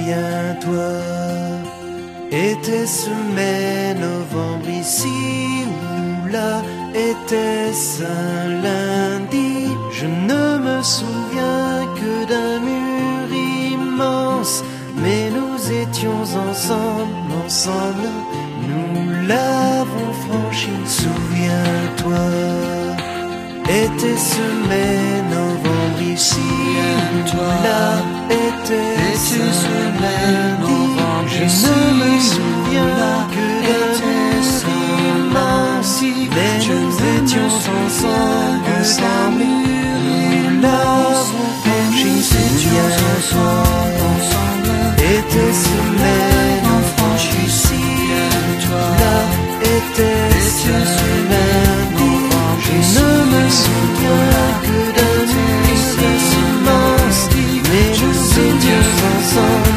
Souviens-toi, était-ce mai, novembre ici ou là? Était-ce un lundi? Je ne me souviens que d'un mur immense, mais nous étions ensemble, nous l'avons franchi. Souviens-toi, était-ce mai, novembre ici ou là? Était-ce un lundi? Je ne me souviens que d'un mur immense, mais nous étions ensemble, nous l'avons franchi. Souviens-toi, était-ce mai, novembre ici ou là? Était-ce un lundi? Je ne me souviens que d'un mur immense, mais nous étions ensemble,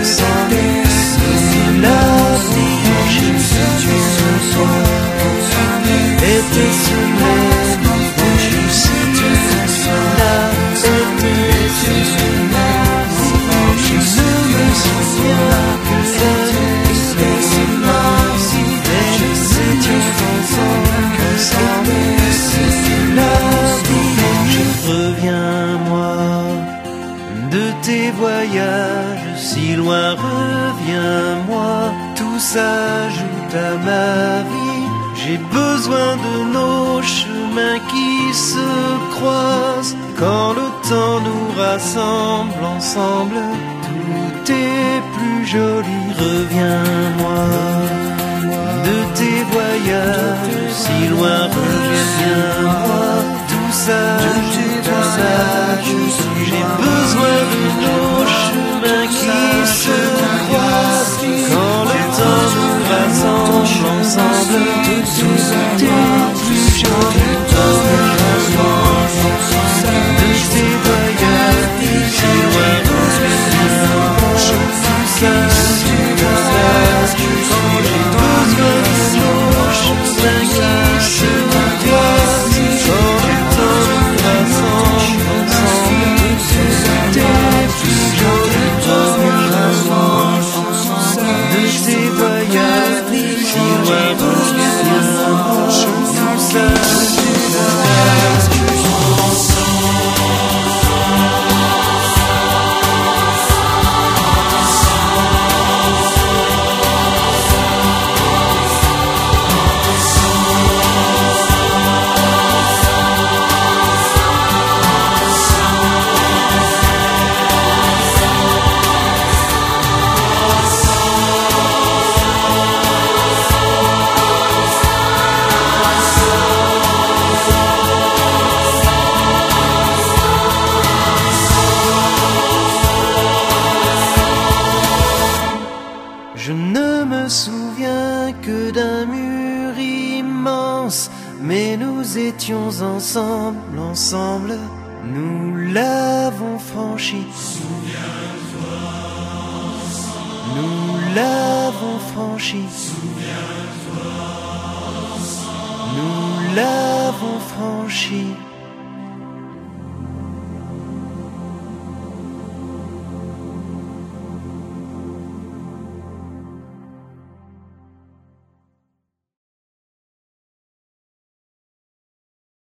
nous l'avons franchi. Était-ce mai, novembre ici ou là? Était-ce un lundi? Je ne me souviens que d'un mur immense, mais nous étions ensemble, nous l'avons franchi. Reviens-moi de tes voyages si loin, reviens-moi, tout s'ajoute à ma vie. J'ai besoin de nos chemins qui se croisent. Quand le temps nous rassemble ensemble, tout est plus joli. Reviens-moi de tes voyages si loin, reviens-moi, tout s'ajoute à ma vie. J'ai besoin de nos chemins qui se croisent. Quand le temps nous rassemble ensemble, tout est plus joli. De tes voyages si loin, reviens-moi, tout s'ajoute à ma vie. J'ai besoin de nos chemins qui se croisent. Quand le temps nous rassemble ensemble, tout est plus joli. De tes voyages si loin, reviens-moi, tout s'ajoute à ma vie. Je ne me souviens que d'un mur immense, mais nous étions ensemble, nous l'avons franchi. Souviens-toi, nous l'avons franchi. Souviens-toi, nous l'avons franchi.